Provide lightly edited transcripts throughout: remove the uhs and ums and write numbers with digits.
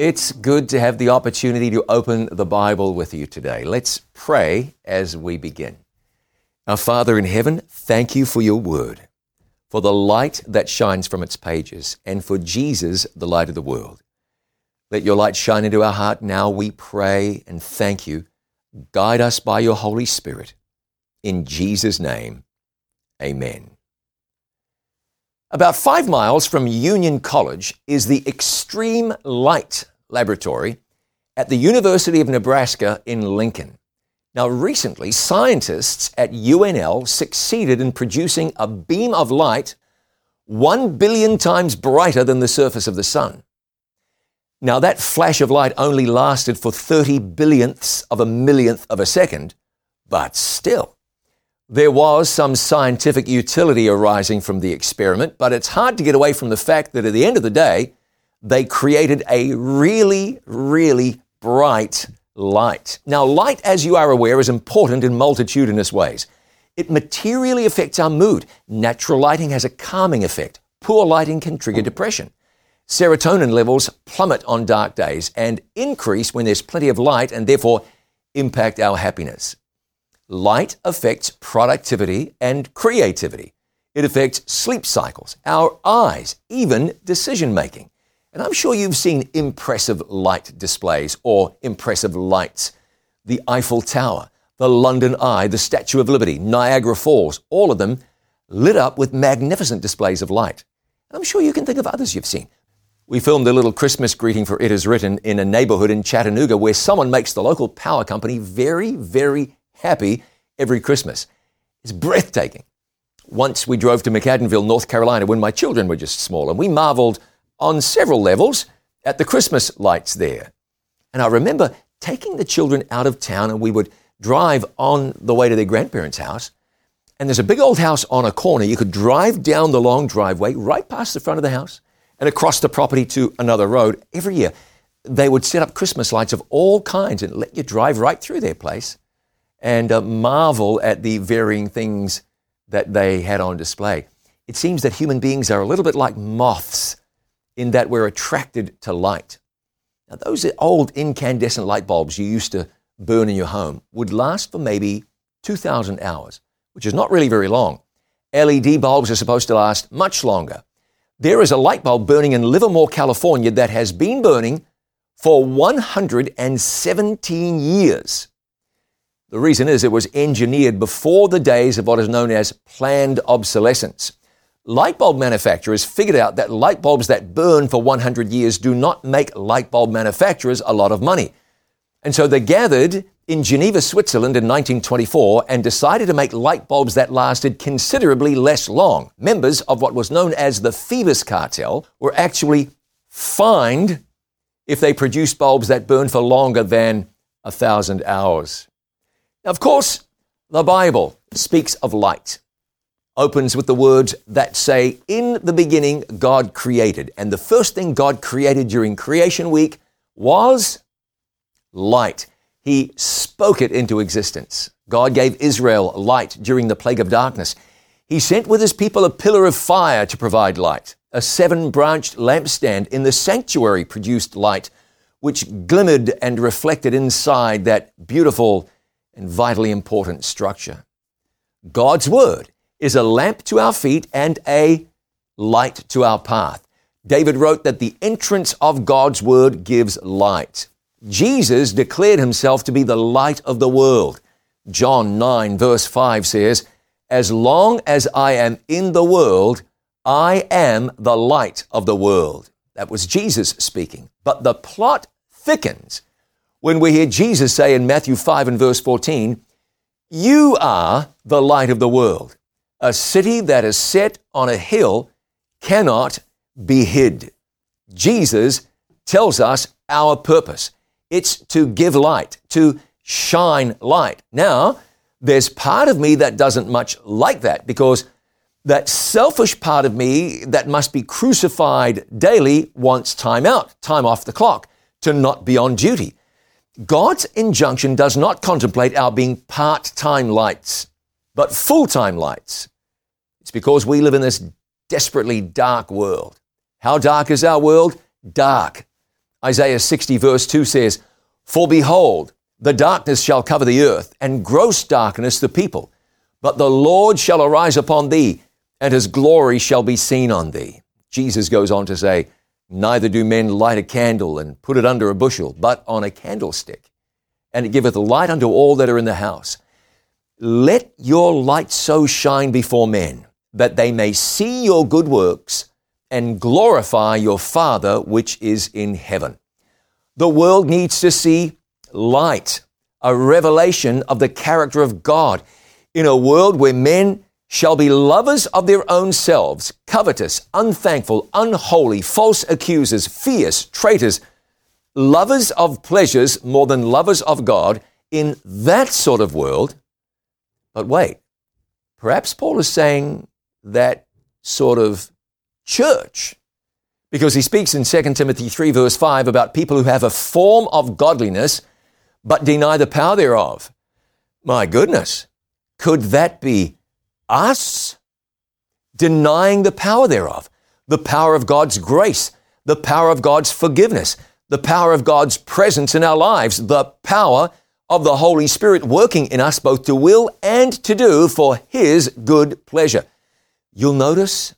It's good to have the opportunity to open the Bible with you today. Let's pray as we begin. Our Father in heaven, thank you for your word, for the light that shines from its pages, and for Jesus, the light of the world. Let your light shine into our heart now, we pray, and thank you. Guide us by your Holy Spirit. In Jesus' name, amen. About 5 miles from Union College is the Extreme Light Laboratory at the University of Nebraska in Lincoln. Now, recently, scientists at UNL succeeded in producing a beam of light 1 billion times brighter than the surface of the sun. Now, that flash of light only lasted for 30 billionths of a millionth of a second, but still, there was some scientific utility arising from the experiment, but it's hard to get away from the fact that at the end of the day, they created a really, really bright light. Now, light, as you are aware, is important in multitudinous ways. It materially affects our mood. Natural lighting has a calming effect. Poor lighting can trigger depression. Serotonin levels plummet on dark days and increase when there's plenty of light and therefore impact our happiness. Light affects productivity and creativity. It affects sleep cycles, our eyes, even decision-making. And I'm sure you've seen impressive light displays or impressive lights. The Eiffel Tower, the London Eye, the Statue of Liberty, Niagara Falls, all of them lit up with magnificent displays of light. And I'm sure you can think of others you've seen. We filmed a little Christmas greeting for It Is Written in a neighborhood in Chattanooga where someone makes the local power company very, very happy every Christmas. It's breathtaking. Once we drove to McAdenville, North Carolina, when my children were just small, and we marveled on several levels at the Christmas lights there. And I remember taking the children out of town, and we would drive on the way to their grandparents' house. And there's a big old house on a corner. You could drive down the long driveway right past the front of the house and across the property to another road. Every year, they would set up Christmas lights of all kinds and let you drive right through their place and marvel at the varying things that they had on display. It seems that human beings are a little bit like moths in that we're attracted to light. Now, those old incandescent light bulbs you used to burn in your home would last for maybe 2,000 hours, which is not really very long. LED bulbs are supposed to last much longer. There is a light bulb burning in Livermore, California that has been burning for 117 years. The reason is it was engineered before the days of what is known as planned obsolescence. Light bulb manufacturers figured out that light bulbs that burn for 100 years do not make light bulb manufacturers a lot of money. And so they gathered in Geneva, Switzerland in 1924 and decided to make light bulbs that lasted considerably less long. Members of what was known as the Phoebus Cartel were actually fined if they produced bulbs that burned for longer than 1,000 hours. Now, of course, the Bible speaks of light. Opens with the words that say, "In the beginning, God created." And the first thing God created during creation week was light. He spoke it into existence. God gave Israel light during the plague of darkness. He sent with his people a pillar of fire to provide light. A 7-branched lampstand in the sanctuary produced light, which glimmered and reflected inside that beautiful and vitally important structure. God's word is a lamp to our feet and a light to our path. David wrote that the entrance of God's word gives light. Jesus declared himself to be the light of the world. John 9 verse 5 says, "As long as I am in the world, I am the light of the world." That was Jesus speaking. But the plot thickens when we hear Jesus say in Matthew 5 and verse 14, "You are the light of the world. A city that is set on a hill cannot be hid." Jesus tells us our purpose. It's to give light, to shine light. Now, there's part of me that doesn't much like that because that selfish part of me that must be crucified daily wants time out, time off the clock, to not be on duty. God's injunction does not contemplate our being part-time lights, but full-time lights. It's because we live in this desperately dark world. How dark is our world? Dark. Isaiah 60 verse 2 says, "For behold, the darkness shall cover the earth, and gross darkness the people. But the Lord shall arise upon thee, and his glory shall be seen on thee." Jesus goes on to say, "Neither do men light a candle and put it under a bushel, but on a candlestick, and it giveth light unto all that are in the house. Let your light so shine before men, that they may see your good works and glorify your Father which is in heaven." The world needs to see light, a revelation of the character of God, in a world where men shall be lovers of their own selves, covetous, unthankful, unholy, false accusers, fierce, traitors, lovers of pleasures more than lovers of God. In that sort of world, but wait, perhaps Paul is saying that sort of church, because he speaks in 2 Timothy 3 verse 5 about people who have a form of godliness but deny the power thereof. My goodness, could that be us? Denying the power thereof, the power of God's grace, the power of God's forgiveness, the power of God's presence in our lives, the power of the Holy Spirit working in us both to will and to do for His good pleasure. You'll notice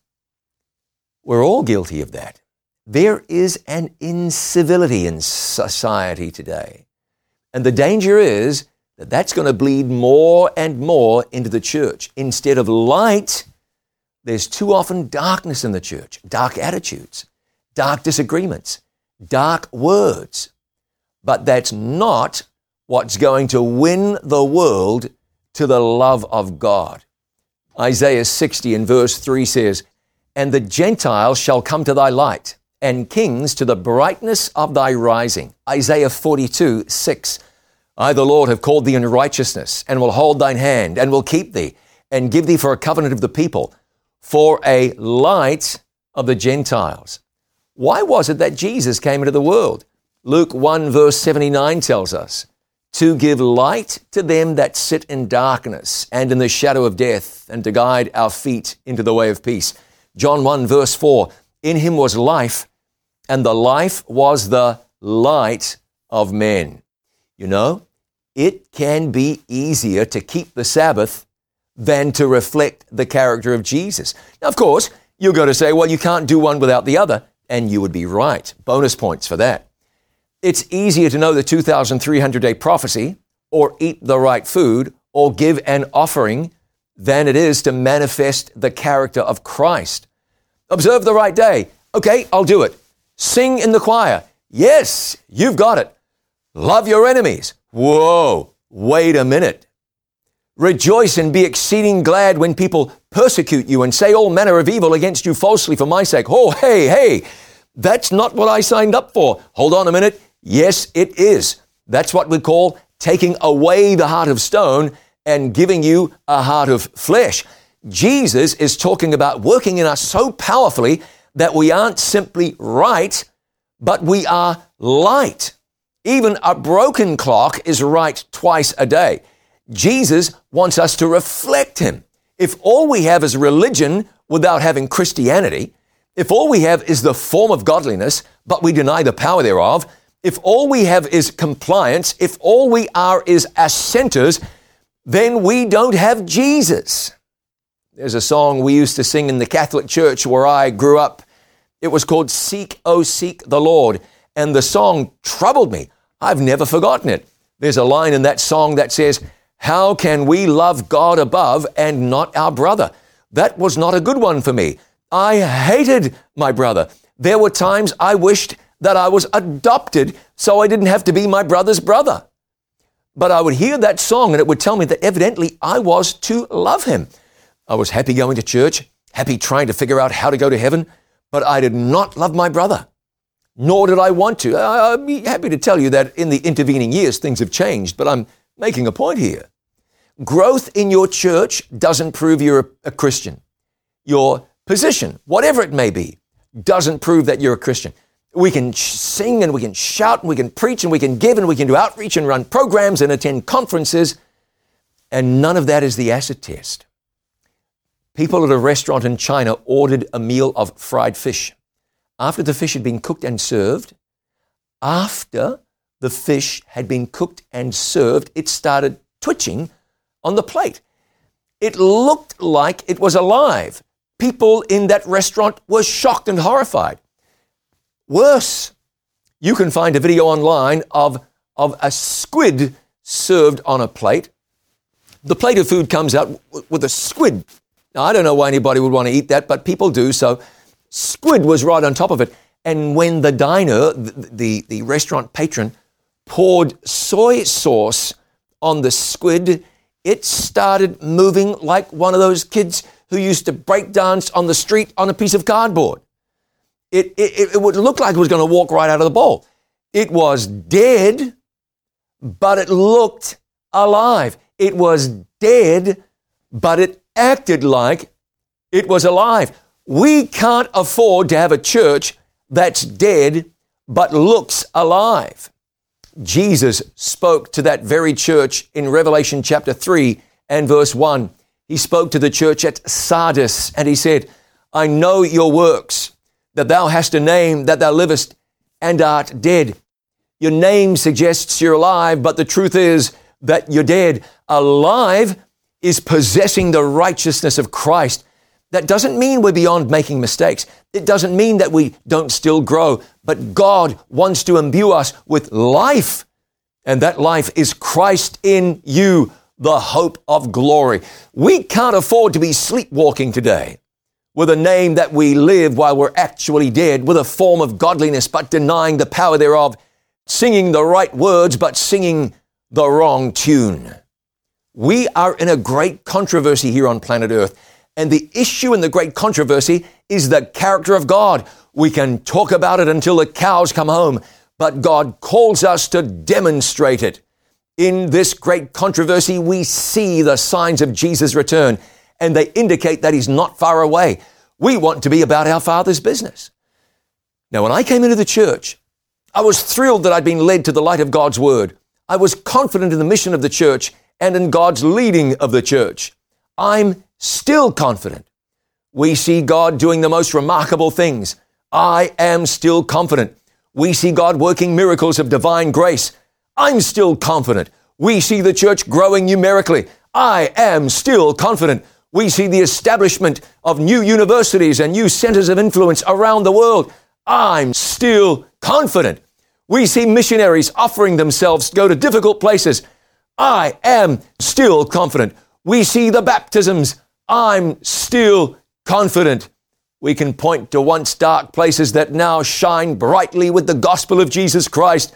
we're all guilty of that. There is an incivility in society today. And the danger is that that's going to bleed more and more into the church. Instead of light, there's too often darkness in the church, dark attitudes, dark disagreements, dark words. But that's not what's going to win the world to the love of God. Isaiah 60 in verse 3 says, "And the Gentiles shall come to thy light, and kings to the brightness of thy rising." Isaiah 42, 6. "I, the Lord, have called thee in righteousness, and will hold thine hand, and will keep thee, and give thee for a covenant of the people, for a light of the Gentiles." Why was it that Jesus came into the world? Luke 1 verse 79 tells us, "To give light to them that sit in darkness and in the shadow of death, and to guide our feet into the way of peace." John 1 verse 4, "In him was life, and the life was the light of men." You know, it can be easier to keep the Sabbath than to reflect the character of Jesus. Now, of course, you're going to say, well, you can't do one without the other, and you would be right. Bonus points for that. It's easier to know the 2,300-day prophecy, or eat the right food, or give an offering, than it is to manifest the character of Christ. Observe the right day. Okay, I'll do it. Sing in the choir. Yes, you've got it. Love your enemies. Whoa, wait a minute. Rejoice and be exceeding glad when people persecute you and say all manner of evil against you falsely for my sake. Oh, hey, that's not what I signed up for. Hold on a minute. Yes, it is. That's what we call taking away the heart of stone and giving you a heart of flesh. Jesus is talking about working in us so powerfully that we aren't simply right, but we are light. Even a broken clock is right twice a day. Jesus wants us to reflect Him. If all we have is religion without having Christianity, if all we have is the form of godliness, but we deny the power thereof, if all we have is compliance, if all we are is assenters, then we don't have Jesus. There's a song we used to sing in the Catholic Church where I grew up. It was called "Seek, O Seek the Lord." And the song troubled me. I've never forgotten it. There's a line in that song that says, "How can we love God above and not our brother?" That was not a good one for me. I hated my brother. There were times I wished that I was adopted so I didn't have to be my brother's brother. But I would hear that song and it would tell me that evidently I was to love him. I was happy going to church, happy trying to figure out how to go to heaven, but I did not love my brother. Nor did I want to. I'd be happy to tell you that in the intervening years, things have changed, but I'm making a point here. Growth in your church doesn't prove you're a Christian. Your position, whatever it may be, doesn't prove that you're a Christian. We can sing and we can shout and we can preach and we can give and we can do outreach and run programs and attend conferences, and none of that is the acid test. People at a restaurant in China ordered a meal of fried fish. After the fish had been cooked and served, after the fish had been cooked and served, it started twitching on the plate. It looked like it was alive. People in that restaurant were shocked and horrified. Worse, you can find a video online of a squid served on a plate. The plate of food comes out with a squid. Now, I don't know why anybody would want to eat that, but people do. So squid was right on top of it. And when the diner, the restaurant patron, poured soy sauce on the squid, it started moving like one of those kids who used to break dance on the street on a piece of cardboard. It would look like it was going to walk right out of the bowl. It was dead, but it looked alive. It was dead, but it acted like it was alive. We can't afford to have a church that's dead, but looks alive. Jesus spoke to that very church in Revelation chapter 3 and verse 1. He spoke to the church at Sardis, and he said, I know your works, that thou hast a name, that thou livest and art dead. Your name suggests you're alive, but the truth is that you're dead. Alive is possessing the righteousness of Christ. That doesn't mean we're beyond making mistakes. It doesn't mean that we don't still grow, but God wants to imbue us with life, and that life is Christ in you, the hope of glory. We can't afford to be sleepwalking today with a name that we live while we're actually dead, with a form of godliness but denying the power thereof, singing the right words but singing the wrong tune. We are in a great controversy here on planet Earth, and the issue in the great controversy is the character of God. We can talk about it until the cows come home, but God calls us to demonstrate it. In this great controversy, we see the signs of Jesus' return, and they indicate that he's not far away. We want to be about our Father's business. Now, when I came into the church, I was thrilled that I'd been led to the light of God's word. I was confident in the mission of the church and in God's leading of the church. I'm still confident. We see God doing the most remarkable things. I am still confident. We see God working miracles of divine grace. I'm still confident. We see the church growing numerically. I am still confident. We see the establishment of new universities and new centers of influence around the world. I'm still confident. We see missionaries offering themselves to go to difficult places. I am still confident. We see the baptisms. I'm still confident. We can point to once dark places that now shine brightly with the gospel of Jesus Christ.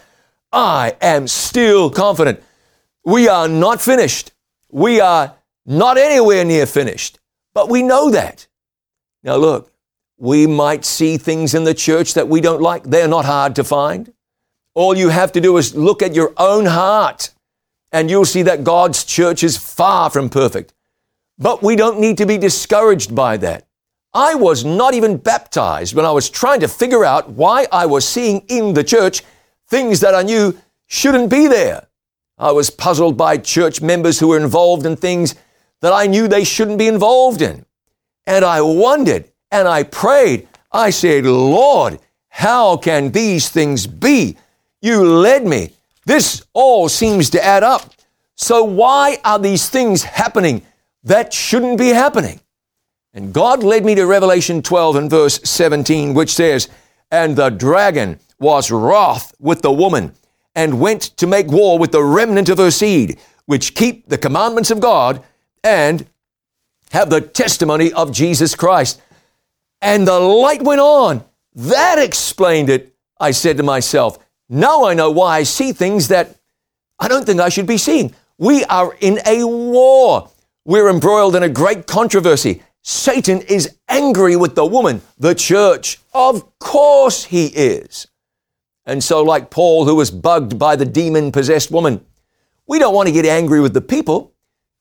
I am still confident. We are not finished. We are not anywhere near finished, but we know that. Now look, we might see things in the church that we don't like. They're not hard to find. All you have to do is look at your own heart, and you'll see that God's church is far from perfect. But we don't need to be discouraged by that. I was not even baptized when I was trying to figure out why I was seeing in the church things that I knew shouldn't be there. I was puzzled by church members who were involved in things that I knew they shouldn't be involved in. And I wondered, and I prayed. I said, Lord, how can these things be? You led me. This all seems to add up. So why are these things happening that shouldn't be happening? And God led me to Revelation 12 and verse 17, which says, And the dragon was wroth with the woman, and went to make war with the remnant of her seed, which keep the commandments of God and have the testimony of Jesus Christ. And the light went on. That explained it. I said to myself, now I know why I see things that I don't think I should be seeing. We are in a war. We're embroiled in a great controversy. Satan is angry with the woman, the church. Of course he is. And so like Paul, who was bugged by the demon-possessed woman, we don't want to get angry with the people.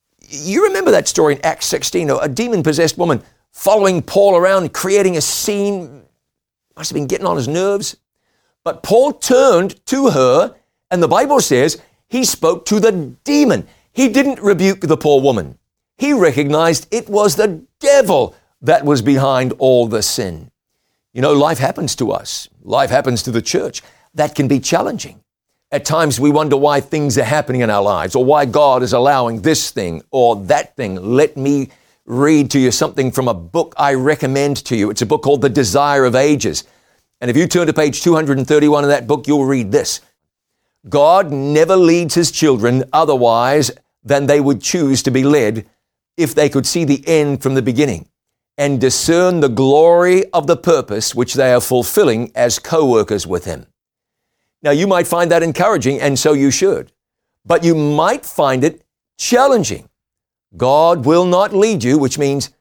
You remember that story in Acts 16, a demon-possessed woman following Paul around, creating a scene. Must have been getting on his nerves. But Paul turned to her, and the Bible says he spoke to the demon. He didn't rebuke the poor woman. He recognized it was the devil that was behind all the sin. You know, life happens to us. Life happens to the church. that can be challenging. At times we wonder why things are happening in our lives, or why God is allowing this thing or that thing. Let me read to you something from a book I recommend to you. It's a book called The Desire of Ages. And if you turn to page 231 of that book, you'll read this. God never leads his children otherwise than they would choose to be led if they could see the end from the beginning and discern the glory of the purpose which they are fulfilling as co-workers with him. Now, you might find that encouraging, and so you should, but you might find it challenging. God will not lead you, which means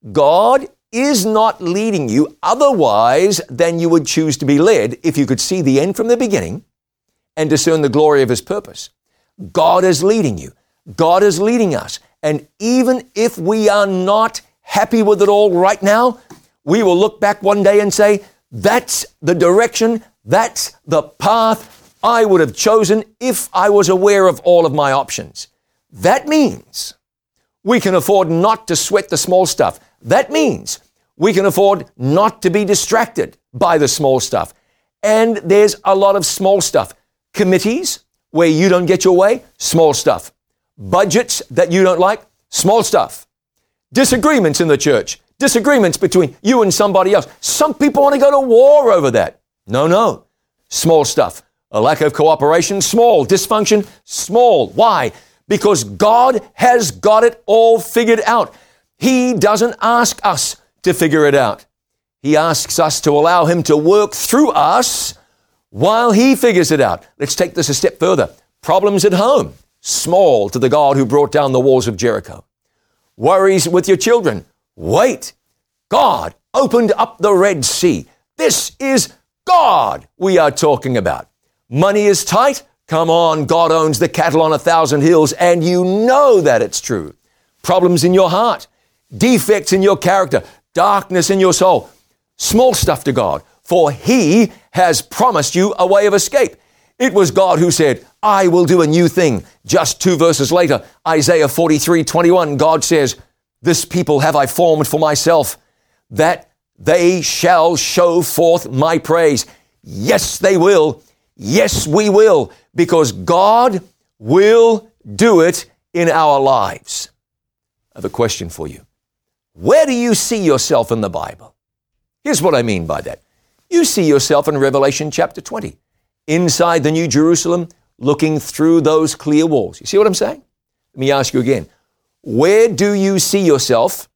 God is not leading you otherwise than you would choose to be led if you could see the end from the beginning and discern the glory of his purpose. God is leading you. God is leading us. And even if we are not happy with it all right now, we will look back one day and say, that's the direction, that's the path I would have chosen if I was aware of all of my options. That means we can afford not to sweat the small stuff. That means we can afford not to be distracted by the small stuff. And there's a lot of small stuff. Committees where you don't get your way, small stuff. Budgets that you don't like, small stuff. Disagreements in the church, disagreements between you and somebody else. Some people want to go to war over that. No. Small stuff. A lack of cooperation, small. Dysfunction, small. Why? Because God has got it all figured out. He doesn't ask us to figure it out. He asks us to allow him to work through us while he figures it out. Let's take this a step further. Problems at home, small to the God who brought down the walls of Jericho. Worries with your children, wait. God opened up the Red Sea. This is God we are talking about. Money is tight. Come on, God owns the cattle on 1,000 hills, and you know that it's true. Problems in your heart, defects in your character, darkness in your soul. Small stuff to God, for he has promised you a way of escape. It was God who said, I will do a new thing. Just 2 verses later, Isaiah 43:21, God says, this people have I formed for myself, that they shall show forth my praise. Yes, they will. Yes, we will, because God will do it in our lives. I have a question for you. Where do you see yourself in the Bible? Here's what I mean by that. You see yourself in Revelation chapter 20, inside the New Jerusalem, looking through those clear walls. You see what I'm saying? Let me ask you again. Where do you see yourself?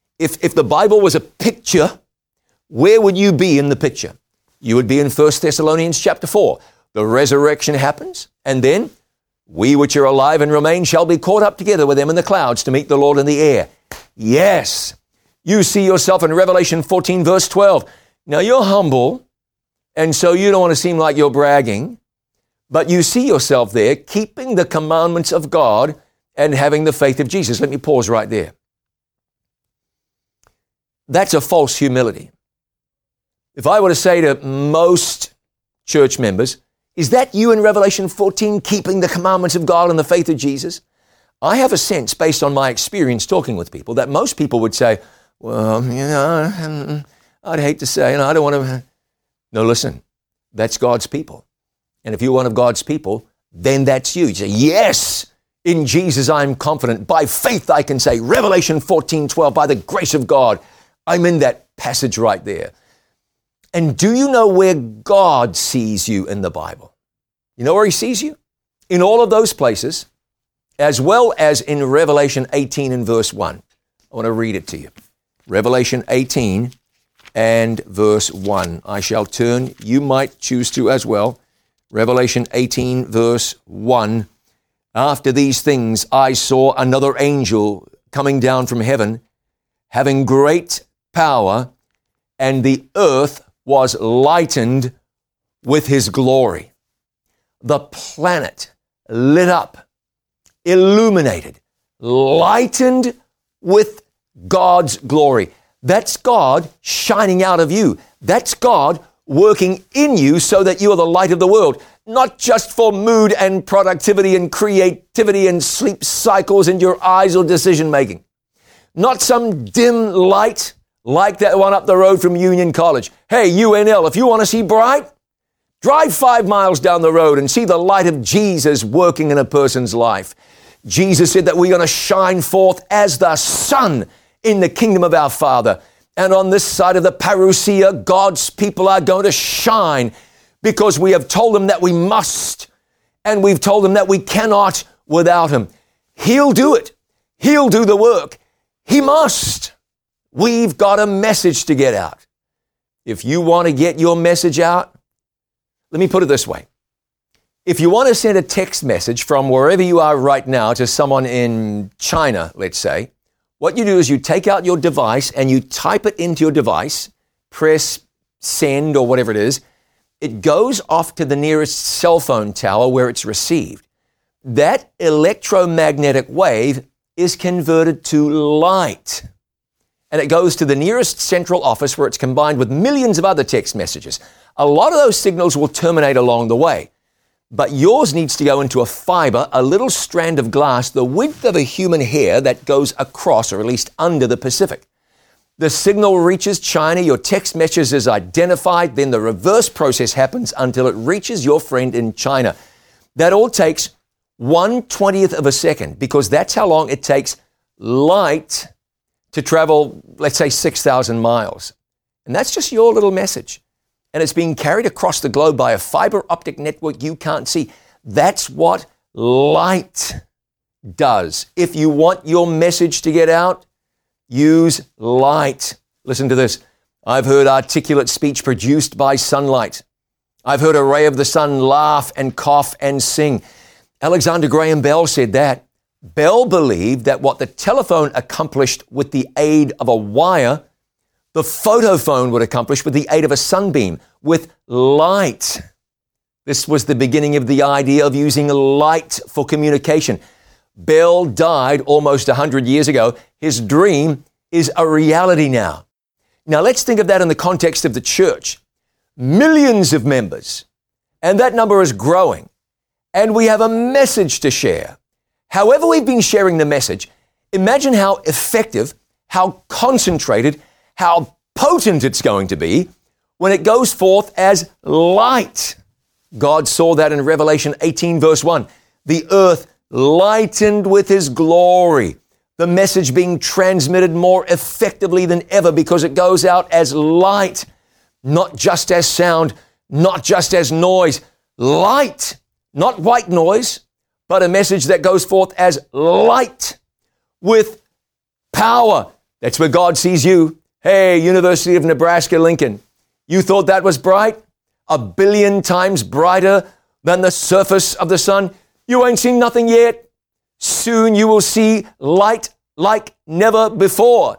If the Bible was a picture, where would you be in the picture? You would be in 1 Thessalonians chapter 4. The resurrection happens, and then we which are alive and remain shall be caught up together with them in the clouds to meet the Lord in the air. Yes. You see yourself in Revelation 14 verse 12. Now you're humble, and so you don't want to seem like you're bragging, but you see yourself there keeping the commandments of God and having the faith of Jesus. Let me pause right there. That's a false humility. If I were to say to most church members, is that you in Revelation 14 keeping the commandments of God and the faith of Jesus? I have a sense, based on my experience talking with people, that most people would say, well, I'd hate to say, I don't want to. No, listen, that's God's people. And if you're one of God's people, then that's you. You say, yes, in Jesus I'm confident. By faith I can say, Revelation 14:12, by the grace of God, I'm in that passage right there. And do you know where God sees you in the Bible? You know where he sees you? In all of those places, as well as in Revelation 18 and verse 1. I want to read it to you. Revelation 18 and verse 1. I shall turn. You might choose to as well. Revelation 18 verse 1. After these things, I saw another angel coming down from heaven, having great power, and the earth was lightened with his glory. The planet lit up, illuminated, lightened with God's glory. That's God shining out of you. That's God working in you so that you are the light of the world, not just for mood and productivity and creativity and sleep cycles and your eyes or decision making. Not some dim light like that one up the road from Union College. Hey, UNL, if you want to see bright, Drive 5 miles down the road and see the light of Jesus working in a person's life. Jesus said that we're going to shine forth as the sun in the kingdom of our Father. And on this side of the parousia, God's people are going to shine because we have told them that we must, and we've told them that we cannot without him. He'll do it. He'll do the work. He must. We've got a message to get out. If you want to get your message out, let me put it this way. If you want to send a text message from wherever you are right now to someone in China, let's say, what you do is you take out your device and you type it into your device, press send or whatever it is. It goes off to the nearest cell phone tower where it's received. That electromagnetic wave is converted to light. And it goes to the nearest central office where it's combined with millions of other text messages. A lot of those signals will terminate along the way. But yours needs to go into a fiber, a little strand of glass, the width of a human hair that goes across, or at least under the Pacific. The signal reaches China, your text message is identified, then the reverse process happens until it reaches your friend in China. That all takes 1/20th of a second, because that's how long it takes light to travel, let's say, 6,000 miles. And that's just your little message. And it's being carried across the globe by a fiber optic network you can't see. That's what light does. If you want your message to get out, use light. Listen to this. I've heard articulate speech produced by sunlight. I've heard a ray of the sun laugh and cough and sing. Alexander Graham Bell said that. Bell believed that what the telephone accomplished with the aid of a wire, the photophone would accomplish with the aid of a sunbeam, with light. This was the beginning of the idea of using light for communication. Bell died almost 100 years ago. His dream is a reality now. Now let's think of that in the context of the church. Millions of members, and that number is growing. And we have a message to share. However we've been sharing the message, imagine how effective, how concentrated, how potent it's going to be when it goes forth as light. God saw that in Revelation 18, verse 1. The earth lightened with his glory. The message being transmitted more effectively than ever because it goes out as light, not just as sound, not just as noise. Light, not white noise, but a message that goes forth as light with power. That's where God sees you. Hey, University of Nebraska, Lincoln, you thought that was bright? 1 billion times brighter than the surface of the sun? You ain't seen nothing yet. Soon you will see light like never before.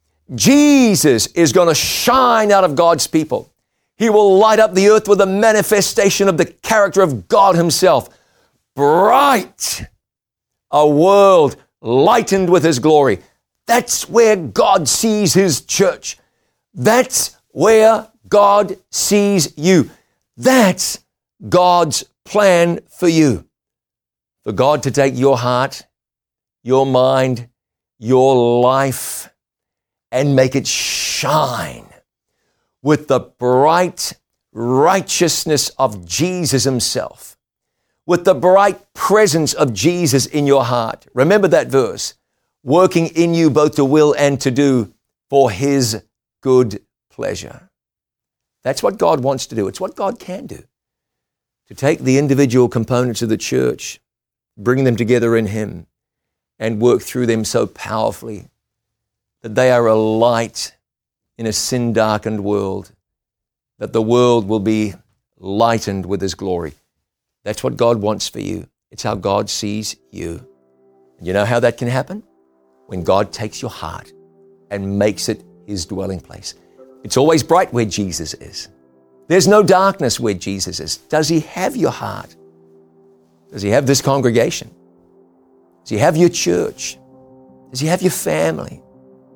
Jesus is going to shine out of God's people. He will light up the earth with a manifestation of the character of God himself. Bright. A world lightened with his glory. That's where God sees his church. That's where God sees you. That's God's plan for you. For God to take your heart, your mind, your life, and make it shine with the bright righteousness of Jesus himself, with the bright presence of Jesus in your heart. Remember that verse. Working in you both to will and to do for his good pleasure. That's what God wants to do. It's what God can do. To take the individual components of the church, bring them together in him, and work through them so powerfully that they are a light in a sin-darkened world, that the world will be lightened with his glory. That's what God wants for you. It's how God sees you. And you know how that can happen? When God takes your heart and makes it his dwelling place. It's always bright where Jesus is. There's no darkness where Jesus is. Does he have your heart? Does he have this congregation? Does he have your church? Does he have your family?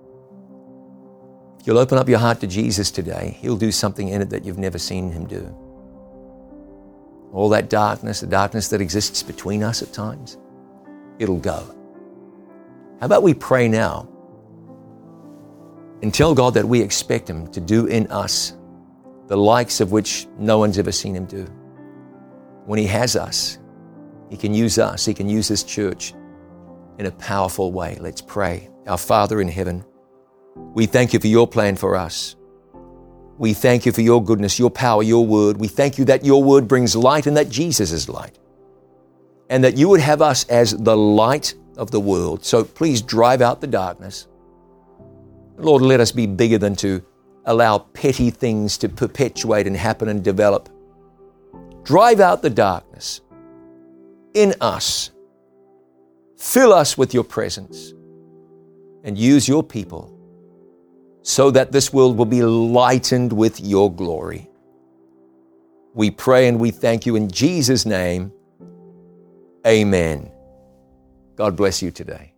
If you'll open up your heart to Jesus today, he'll do something in it that you've never seen him do. All that darkness, the darkness that exists between us at times, it'll go. How about we pray now and tell God that we expect him to do in us the likes of which no one's ever seen him do. When he has us, he can use us, he can use this church in a powerful way. Let's pray. Our Father in heaven, we thank you for your plan for us. We thank you for your goodness, your power, your word. We thank you that your word brings light and that Jesus is light, and that you would have us as the light of the world. So please drive out the darkness. Lord, let us be bigger than to allow petty things to perpetuate and happen and develop. Drive out the darkness in us. Fill us with your presence and use your people so that this world will be lightened with your glory. We pray and we thank you in Jesus' name. Amen. God bless you today.